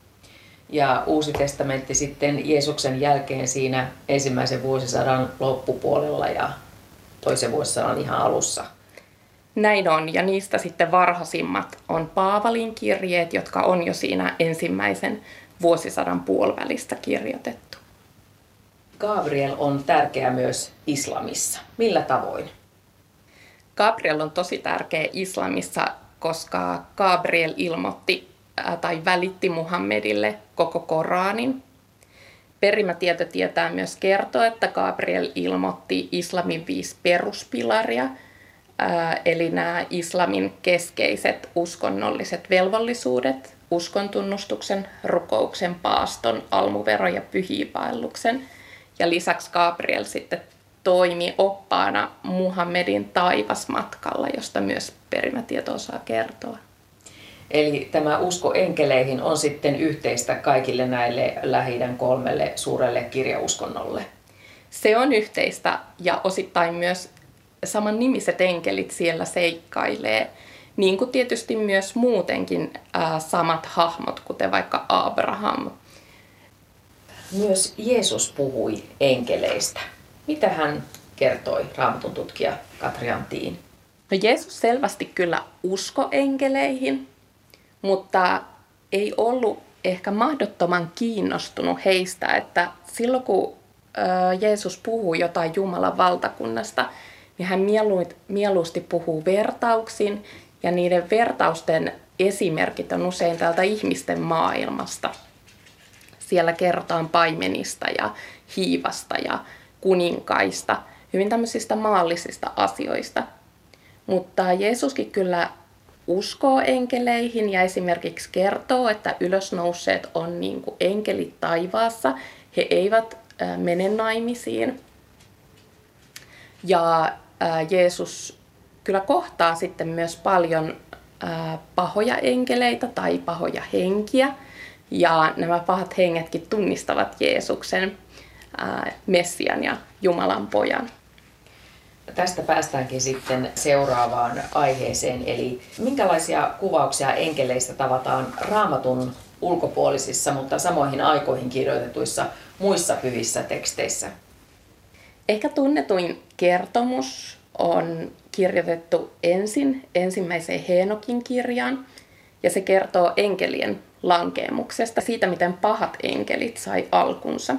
Ja Uusi testamentti sitten Jeesuksen jälkeen siinä ensimmäisen vuosisadan loppupuolella ja toisen vuosisadan ihan alussa. Näin on, ja niistä sitten varhaisimmat on Paavalin kirjeet, jotka on jo siinä ensimmäisen vuosisadan puolivälistä kirjoitettu. Gabriel on tärkeä myös islamissa. Millä tavoin? Gabriel on tosi tärkeä islamissa, koska Gabriel ilmoitti ää, tai välitti Muhammedille koko Koranin. Perimätieto tietää myös kertoa, että Gabriel ilmoitti islamin viisi peruspilaria, ää, eli nämä islamin keskeiset uskonnolliset velvollisuudet, uskontunnustuksen, rukouksen, paaston, almuveron ja pyhiinvaelluksen. Ja lisäksi Gabriel sitten toimi oppaana Muhammedin taivasmatkalla, josta myös perimätieto osaa kertoa. Eli tämä usko enkeleihin on sitten yhteistä kaikille näille Lähi-idän kolmelle suurelle kirjauskonnolle. Se on yhteistä ja osittain myös saman nimiset enkelit siellä seikkailee, niin kuin tietysti myös muutenkin ää, samat hahmot, kuten vaikka Abraham. Myös Jeesus puhui enkeleistä. Mitä hän kertoi, Raamatun tutkija Katri Antiin? No Jeesus selvästi kyllä usko enkeleihin, mutta ei ollut ehkä mahdottoman kiinnostunut heistä, että silloin kun Jeesus puhuu jotain Jumalan valtakunnasta, niin hän mieluusti puhuu vertauksin, ja niiden vertausten esimerkit on usein täältä ihmisten maailmasta. Siellä kerrotaan paimenista ja hiivasta ja kuninkaista, hyvin tämmöisistä maallisista asioista. Mutta Jeesuskin kyllä uskoo enkeleihin ja esimerkiksi kertoo, että ylösnousseet on niin kuin enkelit taivaassa. He eivät mene naimisiin. Ja Jeesus kyllä kohtaa sitten myös paljon pahoja enkeleitä tai pahoja henkiä. Ja nämä pahat hengetkin tunnistavat Jeesuksen Messian ja Jumalan pojan. Tästä päästäänkin sitten seuraavaan aiheeseen, eli minkälaisia kuvauksia enkeleistä tavataan Raamatun ulkopuolisissa, mutta samoihin aikoihin kirjoitetuissa muissa pyhissä teksteissä? Ehkä tunnetuin kertomus on kirjoitettu ensin ensimmäiseen Heenokin kirjaan, ja se kertoo enkelien lankeemuksesta, siitä miten pahat enkelit sai alkunsa.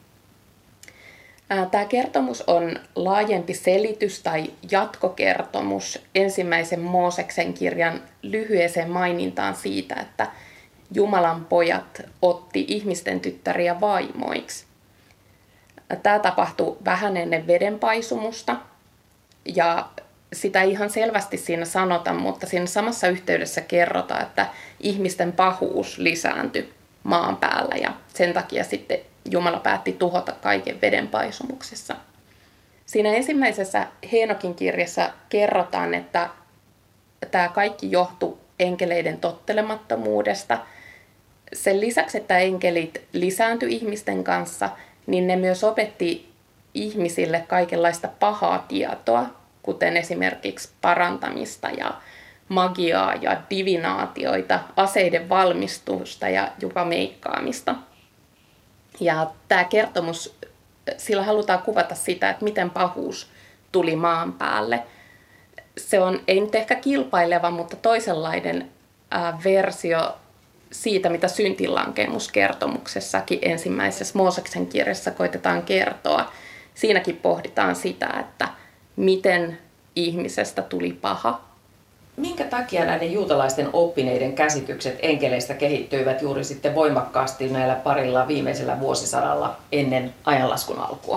Tämä kertomus on laajempi selitys tai jatkokertomus ensimmäisen Mooseksen kirjan lyhyeseen mainintaan siitä, että Jumalan pojat otti ihmisten tyttäriä vaimoiksi. Tämä tapahtui vähän ennen vedenpaisumusta ja sitä ei ihan selvästi siinä sanota, mutta siinä samassa yhteydessä kerrotaan, että ihmisten pahuus lisääntyi maan päällä ja sen takia sitten Jumala päätti tuhota kaiken vedenpaisumuksessa. Siinä ensimmäisessä Heenokin kirjassa kerrotaan, että tämä kaikki johtui enkeleiden tottelemattomuudesta. Sen lisäksi, että enkelit lisääntyi ihmisten kanssa, niin ne myös opetti ihmisille kaikenlaista pahaa tietoa, kuten esimerkiksi parantamista ja magiaa ja divinaatioita, aseiden valmistusta ja jopa meikkaamista. Ja tämä kertomus, sillä halutaan kuvata sitä, että miten pahuus tuli maan päälle. Se on ei nyt ehkä kilpaileva, mutta toisenlainen ää, versio siitä, mitä syntilankemuskertomuksessakin ensimmäisessä Mooseksen kirjassa koitetaan kertoa. Siinäkin pohditaan sitä, että miten ihmisestä tuli paha. Minkä takia näiden juutalaisten oppineiden käsitykset enkeleistä kehittyivät juuri sitten voimakkaasti näillä parilla viimeisellä vuosisadalla ennen ajanlaskun alkua?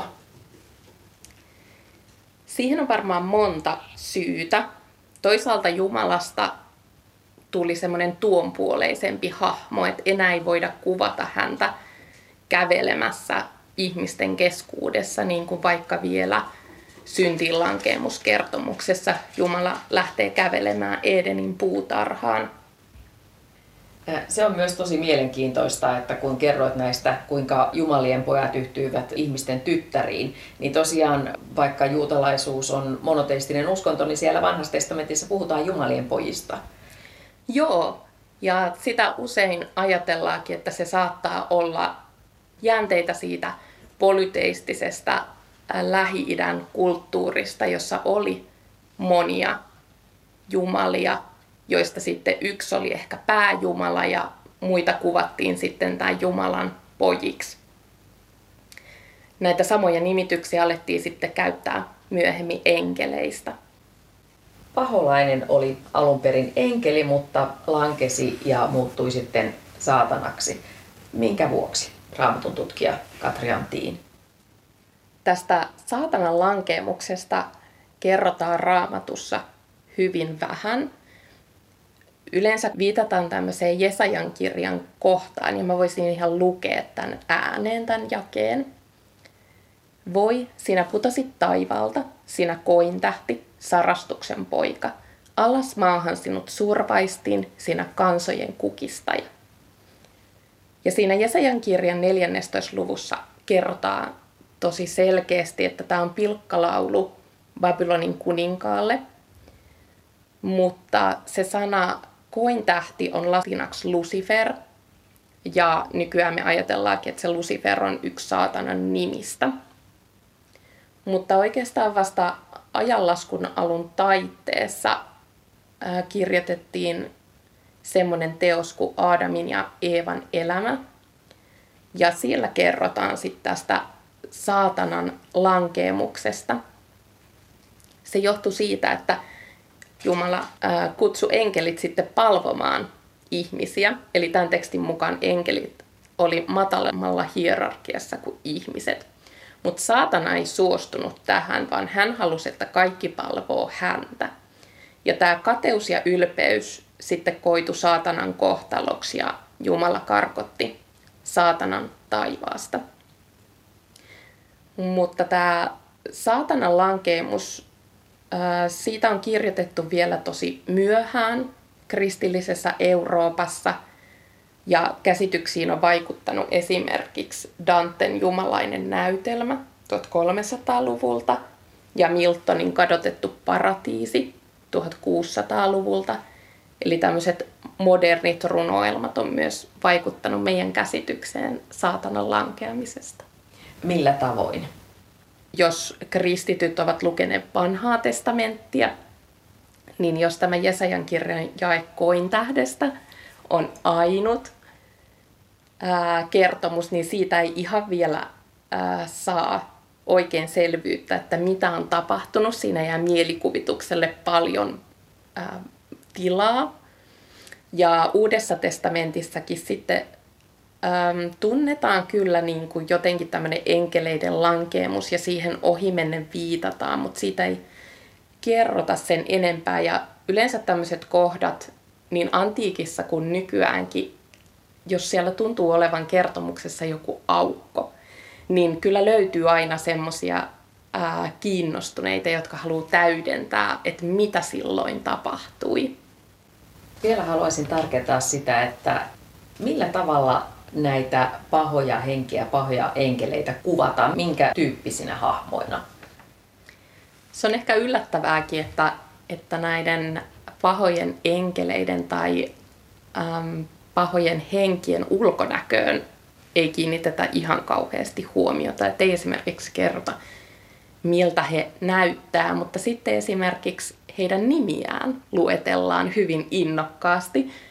Siihen on varmaan monta syytä. Toisaalta Jumalasta tuli semmoinen tuonpuoleisempi hahmo, että enää ei voida kuvata häntä kävelemässä ihmisten keskuudessa, niin kuin vaikka vielä syntiinlankeemuskertomuksessa Jumala lähtee kävelemään Edenin puutarhaan. Se on myös tosi mielenkiintoista, että kun kerroit näistä, kuinka Jumalien pojat yhtyivät ihmisten tyttäriin, niin tosiaan vaikka juutalaisuus on monoteistinen uskonto, niin siellä Vanhassa testamentissa puhutaan Jumalien pojista. Joo, ja sitä usein ajatellaankin, että se saattaa olla jäänteitä siitä polyteistisesta Lähi-idän kulttuurista, jossa oli monia jumalia, joista sitten yksi oli ehkä pääjumala ja muita kuvattiin sitten tämän Jumalan pojiksi. Näitä samoja nimityksiä alettiin sitten käyttää myöhemmin enkeleistä. Paholainen oli alun perin enkeli, mutta lankesi ja muuttui sitten saatanaksi. Minkä vuoksi? Raamatun tutkija Katri Antiin. Tästä saatanan lankeemuksesta kerrotaan Raamatussa hyvin vähän. Yleensä viitataan tämmöiseen Jesajan kirjan kohtaan, ja mä voisin ihan lukea tämän ääneen tämän jakeen. Voi, sinä putosit taivaalta, sinä kointähti, sarastuksen poika. Alas maahan sinut survaistiin, sinä kansojen kukistaja. Ja siinä Jesajan kirjan neljännestoista luvussa kerrotaan tosi selkeästi, että tämä on pilkkalaulu Babylonin kuninkaalle. Mutta se sana kointähti on latinaksi Lucifer, ja nykyään me ajatellaankin, että se Lucifer on yksi saatanan nimistä. Mutta oikeastaan vasta ajanlaskun alun taitteessa ää, kirjoitettiin semmoinen teos kuin Aadamin ja Eevan elämä. Ja siellä kerrotaan sitten tästä saatanan lankeemuksesta. Se johtui siitä, että Jumala ää, kutsui enkelit sitten palvomaan ihmisiä. Eli tämän tekstin mukaan enkelit oli matalemmalla hierarkiassa kuin ihmiset. Mutta saatana ei suostunut tähän, vaan hän halusi, että kaikki palvoo häntä. Ja tämä kateus ja ylpeys sitten koitui saatanan kohtaloksi ja Jumala karkotti saatanan taivaasta. Mutta tämä saatanan lankeemus, siitä on kirjoitettu vielä tosi myöhään kristillisessä Euroopassa. Ja käsityksiin on vaikuttanut esimerkiksi Danten jumalainen näytelmä tuhatkolmesataaluvulta ja Miltonin kadotettu paratiisi tuhatkuusisataaluvulta. Eli tämmöiset modernit runoelmat on myös vaikuttanut meidän käsitykseen saatanan lankeamisesta. Millä tavoin? Jos kristityt ovat lukeneet vanhaa testamenttia, niin jos tämä Jesajan kirjan jae kointähdestä on ainut ää, kertomus, niin siitä ei ihan vielä ää, saa oikein selvyyttä, että mitä on tapahtunut. Siinä jää mielikuvitukselle paljon ää, tilaa. Ja Uudessa testamentissakin sitten äm, tunnetaan kyllä niin kuin jotenkin tämmöinen enkeleiden lankeemus ja siihen ohimennen viitataan, mutta siitä ei kerrota sen enempää. Ja yleensä tämmöiset kohdat niin antiikissa kuin nykyäänkin, jos siellä tuntuu olevan kertomuksessa joku aukko, niin kyllä löytyy aina semmoisia kiinnostuneita, jotka haluaa täydentää, että mitä silloin tapahtui. Vielä haluaisin tarkentaa sitä, että millä tavalla näitä pahoja henkiä, pahoja enkeleitä kuvataan, minkä tyyppisinä hahmoina? Se on ehkä yllättävääkin, että, että näiden pahojen enkeleiden tai äm, pahojen henkien ulkonäköön ei kiinnitetä ihan kauheasti huomiota. Et ei esimerkiksi kerrota, miltä he näyttää, mutta sitten esimerkiksi heidän nimiään luetellaan hyvin innokkaasti.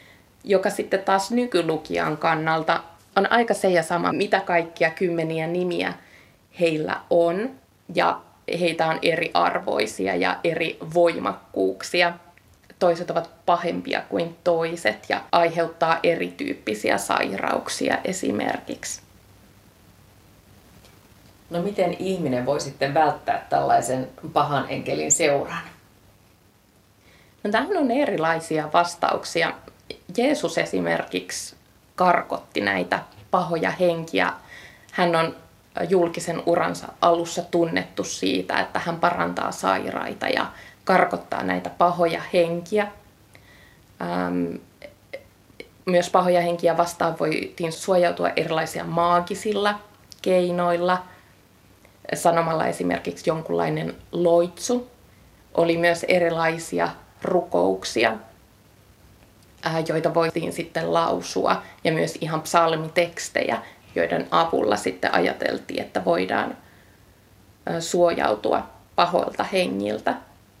joka sitten taas nykylukijan kannalta on aika se ja sama, mitä kaikkia kymmeniä nimiä heillä on, ja heitä on eri arvoisia ja eri voimakkuuksia. Toiset ovat pahempia kuin toiset ja aiheuttaa erityyppisiä sairauksia esimerkiksi. No miten ihminen voi sitten välttää tällaisen pahan enkelin seuran? No, tähän on erilaisia vastauksia. Jeesus esimerkiksi karkotti näitä pahoja henkiä. Hän on julkisen uransa alussa tunnettu siitä, että hän parantaa sairaita ja karkottaa näitä pahoja henkiä. Ähm, myös pahoja henkiä vastaan voitiin suojautua erilaisilla maagisilla keinoilla. Sanomalla esimerkiksi jonkunlainen loitsu. Oli myös erilaisia rukouksia, joita voitiin sitten lausua, ja myös ihan psalmitekstejä, joiden avulla sitten ajateltiin, että voidaan suojautua pahoilta hengiltä.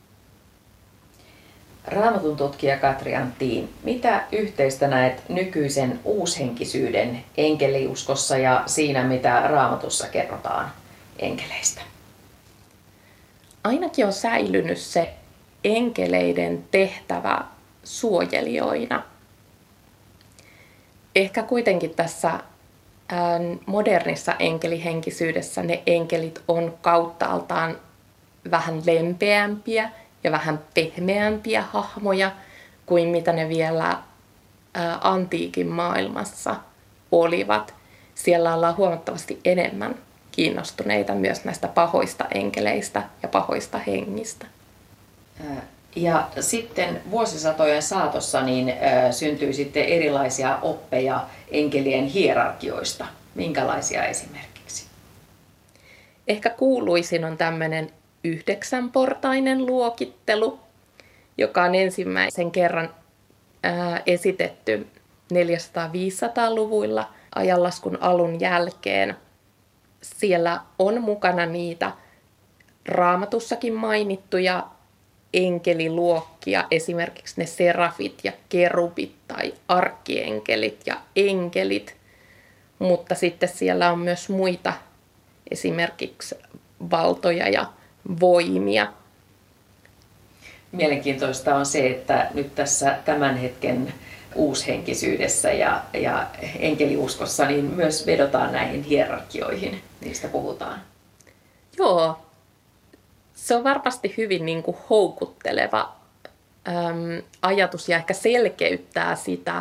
Raamatun tutkija Katri Antin, mitä yhteistä näet nykyisen uushenkisyyden enkeliuskossa ja siinä, mitä Raamatussa kerrotaan enkeleistä? Ainakin on säilynyt se enkeleiden tehtävä suojelijoina. Ehkä kuitenkin tässä modernissa enkelihenkisyydessä ne enkelit on kauttaaltaan vähän lempeämpiä ja vähän pehmeämpiä hahmoja kuin mitä ne vielä antiikin maailmassa olivat. Siellä ollaan huomattavasti enemmän kiinnostuneita myös näistä pahoista enkeleistä ja pahoista hengistä. Ja sitten vuosisatojen saatossa niin äh, syntyi sitten erilaisia oppeja enkelien hierarkioista. Minkälaisia esimerkiksi? Ehkä kuuluisin on tämmöinen yhdeksänportainen luokittelu, joka on ensimmäisen kerran äh, esitetty neljäsataa-viisisataa-luvuilla ajanlaskun alun jälkeen. Siellä on mukana niitä Raamatussakin mainittuja enkeliluokkia, esimerkiksi ne serafit ja kerubit tai arkkienkelit ja enkelit, mutta sitten siellä on myös muita esimerkiksi valtoja ja voimia. Mielenkiintoista on se, että nyt tässä tämän hetken uushenkisyydessä ja, ja enkeliuskossa niin myös vedotaan näihin hierarkioihin, niistä puhutaan. Joo. Se on varmasti hyvin niin kuin houkutteleva äm, ajatus ja ehkä selkeyttää sitä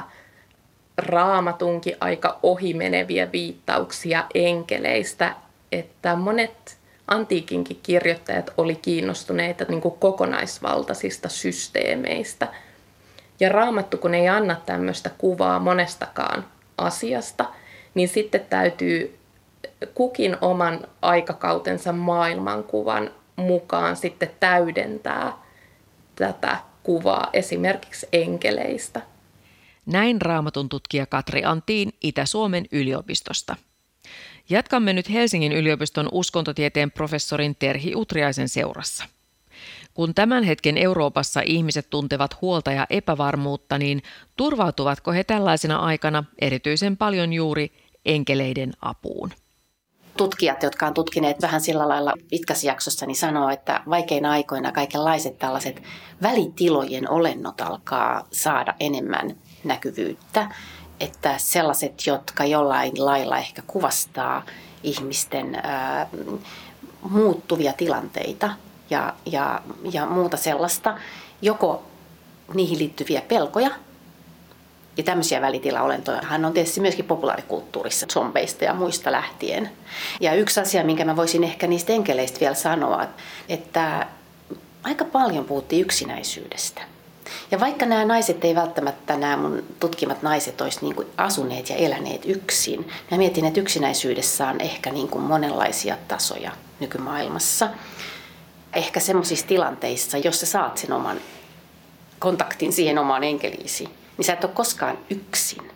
Raamatunkin aika ohimeneviä viittauksia enkeleistä, että monet antiikinkin kirjoittajat oli kiinnostuneita niin kuin kokonaisvaltaisista systeemeistä. Ja Raamattu, kun ei anna tämmöistä kuvaa monestakaan asiasta, niin sitten täytyy kukin oman aikakautensa maailmankuvan mukaan sitten täydentää tätä kuvaa esimerkiksi enkeleistä. Näin Raamatun tutkija Katri Antin Itä-Suomen yliopistosta. Jatkamme nyt Helsingin yliopiston uskontotieteen professorin Terhi Utriaisen seurassa. Kun tämän hetken Euroopassa ihmiset tuntevat huolta ja epävarmuutta, niin turvautuvatko he tällaisena aikana erityisen paljon juuri enkeleiden apuun? Tutkijat, jotka on tutkineet vähän sillä lailla pitkässä jaksossa, niin sanoo, että vaikeina aikoina kaikenlaiset tällaiset välitilojen olennot alkaa saada enemmän näkyvyyttä. Että sellaiset, jotka jollain lailla ehkä kuvastaa ihmisten ää, muuttuvia tilanteita ja, ja, ja muuta sellaista, joko niihin liittyviä pelkoja, ja tämmöisiä välitilaolentoja hän on tietysti myöskin populaarikulttuurissa, zombeista ja muista lähtien. Ja yksi asia, minkä mä voisin ehkä niistä enkeleistä vielä sanoa, että aika paljon puhuttiin yksinäisyydestä. Ja vaikka nämä naiset ei välttämättä, nämä mun tutkimat naiset olisi niin kuin asuneet ja eläneet yksin, mä mietin, että yksinäisyydessä on ehkä niin kuin monenlaisia tasoja nykymaailmassa. Ehkä semmoisissa tilanteissa, jos sä saat sen oman kontaktin siihen omaan enkeliisi, niin sä et ole koskaan yksin.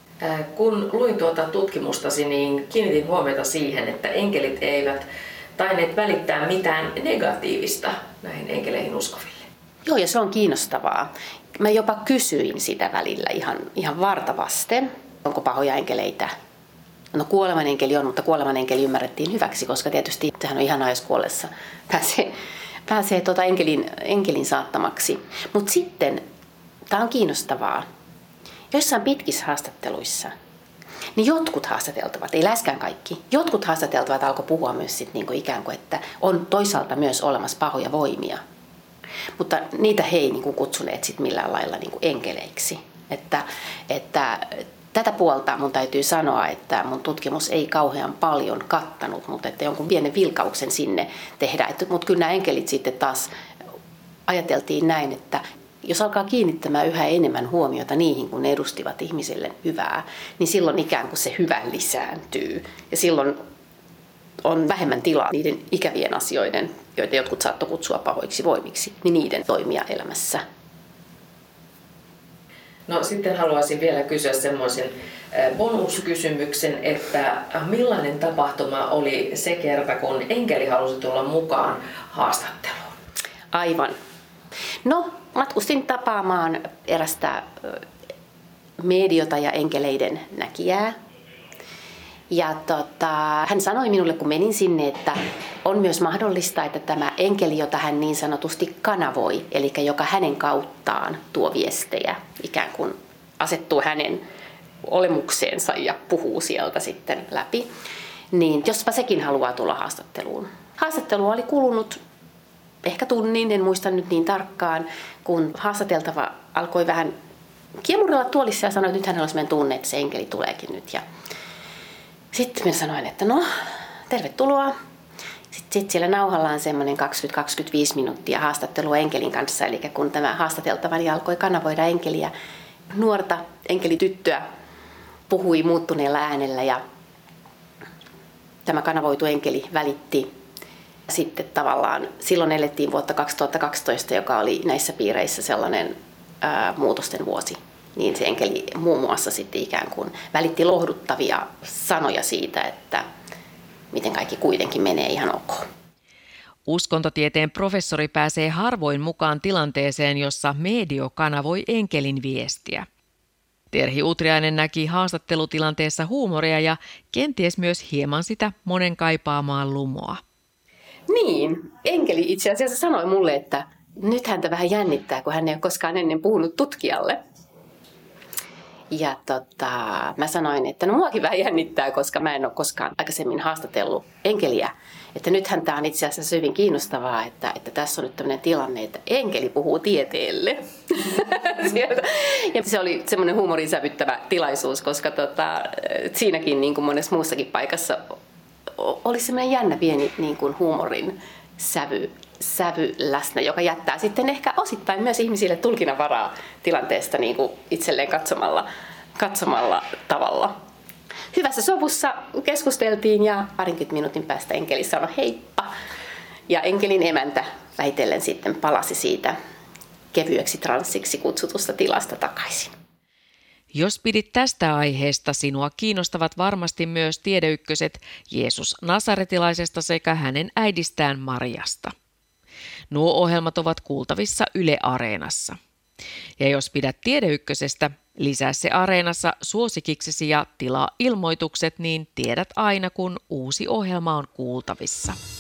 Kun luin tuota tutkimustasi, niin kiinnitin huomiota siihen, että enkelit eivät tainneet välittää mitään negatiivista näihin enkeleihin uskoville. Joo, ja se on kiinnostavaa. Mä jopa kysyin sitä välillä ihan, ihan vartavasten, onko pahoja enkeleitä. No kuoleman enkeli on, mutta kuoleman enkeli ymmärrettiin hyväksi, koska tietysti sehän on ihanaa, jos kuollessa pääsee, pääsee tuota enkelin, enkelin saattamaksi. Mutta sitten, tämä on kiinnostavaa, joissain pitkissä haastatteluissa, niin jotkut haastateltavat, ei läheskään kaikki, jotkut haastateltavat alkoi puhua myös sit niinku ikään kuin, että on toisaalta myös olemassa pahoja voimia. Mutta niitä he ei niinku kutsuneet sit millään lailla niinku enkeleiksi. Että, että tätä puolta mun täytyy sanoa, että mun tutkimus ei kauhean paljon kattanut, mutta että jonkun pienen vilkauksen sinne tehdä. Mutta kyllä nämä enkelit sitten taas ajateltiin näin, että jos alkaa kiinnittämään yhä enemmän huomiota niihin, kun ne edustivat ihmiselle hyvää, niin silloin ikään kuin se hyvä lisääntyy. Ja silloin on vähemmän tilaa niiden ikävien asioiden, joita jotkut saattoi kutsua pahoiksi voimiksi, niin niiden toimia elämässä. No sitten haluaisin vielä kysyä semmoisen bonuskysymyksen, että millainen tapahtuma oli se kerta, kun enkeli halusi tulla mukaan haastatteluun? Aivan. No, matkustin tapaamaan erästä mediota ja enkeleiden näkijää. Ja tota, hän sanoi minulle, kun menin sinne, että on myös mahdollista, että tämä enkeli, jota hän niin sanotusti kanavoi, eli joka hänen kauttaan tuo viestejä, ikään kuin asettuu hänen olemukseensa ja puhuu sieltä sitten läpi, niin jospa sekin haluaa tulla haastatteluun. Haastattelu oli kulunut ehkä tunnin, en muista nyt niin tarkkaan, kun haastateltava alkoi vähän kiemurilla tuolissa ja sanoi, että nyt hänellä on sellainen tunne, että se enkeli tuleekin nyt. Ja sitten minä sanoin, että no, tervetuloa. Sitten sit siellä nauhalla on semmoinen kaksikymmentä kaksikymmentäviisi minuuttia haastattelua enkelin kanssa. Eli kun tämä haastateltavani alkoi kanavoida enkeliä, nuorta enkelityttöä puhui muuttuneella äänellä ja tämä kanavoitu enkeli välitti sitten tavallaan, silloin elettiin vuotta kaksituhattakaksitoista, joka oli näissä piireissä sellainen ää, muutosten vuosi. Niin se enkeli muun muassa sitten ikään kuin välitti lohduttavia sanoja siitä, että miten kaikki kuitenkin menee ihan ok. Uskontotieteen professori pääsee harvoin mukaan tilanteeseen, jossa medio kanavoi enkelin viestiä. Terhi Utriainen näki haastattelutilanteessa huumoria ja kenties myös hieman sitä monen kaipaamaa lumoa. Niin, enkeli itse asiassa sanoi mulle, että nyt häntä vähän jännittää, kun hän ei ole koskaan ennen puhunut tutkijalle. Ja tota, mä sanoin, että no muakin vähän jännittää, koska mä en ole koskaan aikaisemmin haastatellut enkeliä. Että nythän tämä on itse asiassa hyvin kiinnostavaa, että, että tässä on nyt tämmöinen tilanne, että enkeli puhuu tieteelle. Ja se oli semmoinen huumorin sävyttävä tilaisuus, koska tota, siinäkin niin kuin monessa muussakin paikassa oli semmoinen jännä pieni niin kuin huumorin sävy. sävy läsnä, joka jättää sitten ehkä osittain myös ihmisille tulkinnanvaraa tilanteesta niin kuin itselleen katsomalla, katsomalla tavalla. Hyvässä sovussa keskusteltiin ja parinkymmentä minuutin päästä enkeli sanoi heippa. Ja enkelin emäntä väitellen sitten palasi siitä kevyeksi transsiksi kutsutusta tilasta takaisin. Jos pidit tästä aiheesta, sinua kiinnostavat varmasti myös tiedeykköset Jeesus Nasaretilaisesta sekä hänen äidistään Mariasta. Nuo ohjelmat ovat kuultavissa Yle Areenassa. Ja jos pidät Tiedeykkösestä, lisää se Areenassa suosikiksesi ja tilaa ilmoitukset, niin tiedät aina kun uusi ohjelma on kuultavissa.